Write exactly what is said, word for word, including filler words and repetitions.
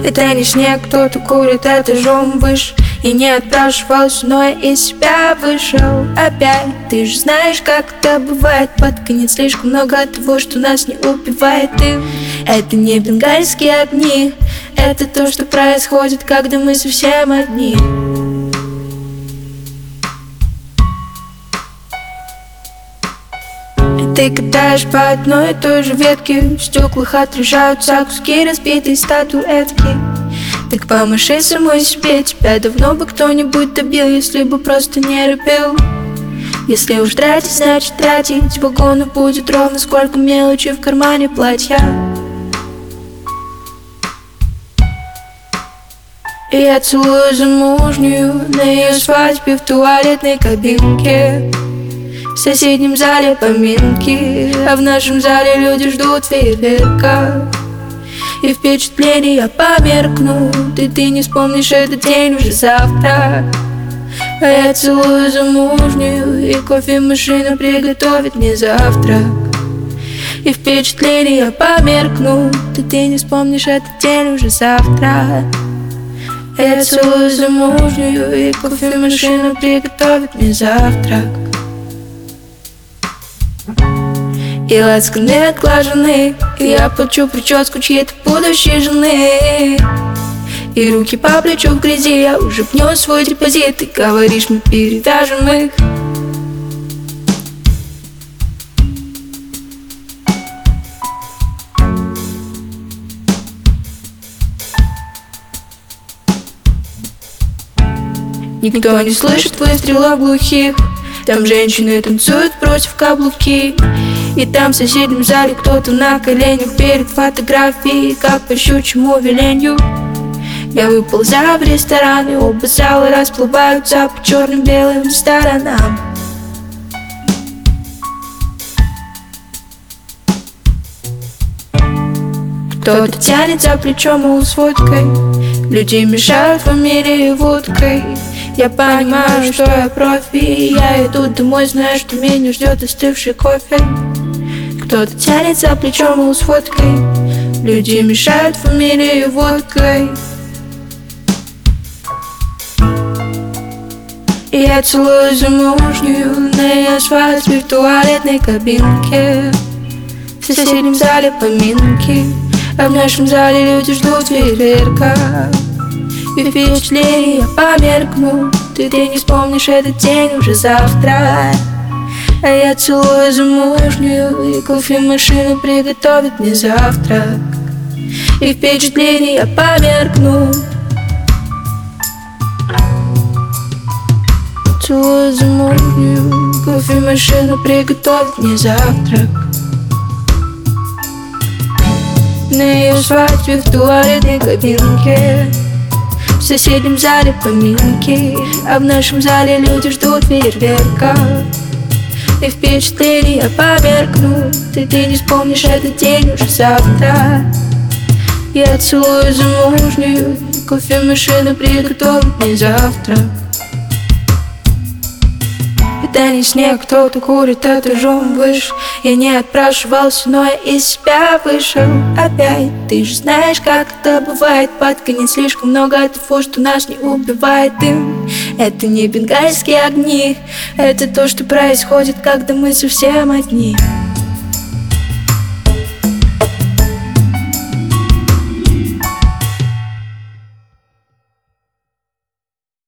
Это не снег, кто-то курит этажом выше. Я не отпрашивался, но я из себя вышел опять. Ты же знаешь, как это бывает. Под конец слишком много того, что нас не убивает. И это не бенгальские огни, это то, что происходит, когда мы совсем одни. Ты катаешь по одной и той же ветке, в стеклах отражаются куски разбитой статуэтки. Так помаши самой себе, тебя давно бы кто-нибудь добил, если бы просто не любил. Если уж тратить, значит тратить, вагону будет ровно сколько мелочи в кармане платья. И я целую замужнюю на ее свадьбе в туалетной кабинке. В соседнем зале поминки, а в нашем зале люди ждут фейерверка. И впечатления померкнут, и ты не вспомнишь этот день уже завтра. А я целую замужнюю, и кофемашина приготовит мне завтрак. И впечатления померкнут, и ты не вспомнишь этот день уже завтра. А я целую замужнюю, и кофемашина приготовит мне завтрак. И лацканы отглажены, и я плачу прическу чьей-то будущей жены. И руки по плечу в грязи, я уже внес свой депозит. Ты говоришь, мы перевяжем их. Никто не слышит выстрелов глухих. Там женщины танцуют против каблуки. И там в соседнем зале кто-то на коленях перед фотографией, как по щучьему веленью. Я выползаю в ресторан, и оба зала расплываются по черно-белым сторонам. Кто-то тянет за плечо, мол, с водкой. Люди мешают фамилии водкой. Я понимаю, что я профи, и я иду домой, зная, что меня ждет остывший кофе. Кто-то тянет за плечо, мол, с фоткой. Люди мешают фамилии водкой. И я целую замужнюю на ее свадьбе в туалетной кабинке. В соседнем зале поминки, а в нашем зале люди ждут фейерверка. И впечатления померкнут, и ты не вспомнишь этот день уже завтра. А я целую замужнюю, и кофемашина приготовит мне завтрак. И впечатления померкнут. Целую замужнюю, кофемашина приготовит мне завтрак. На ее свадьбе в туалетной кабинке. В соседнем зале поминки, а в нашем зале люди ждут фейерверка. И впечатления померкнут, и ты не вспомнишь этот день уже завтра. Я целую замужнюю, кофемашина приготовит мне завтрак. Это не снег, кто-то курит этажом выше. Я не отпрашивался, но я из себя вышел опять. Ты же знаешь, как это бывает. Под конец слишком много того, что нас не убивает. Дым — это не бенгальские огни, это то, что происходит, когда мы совсем одни.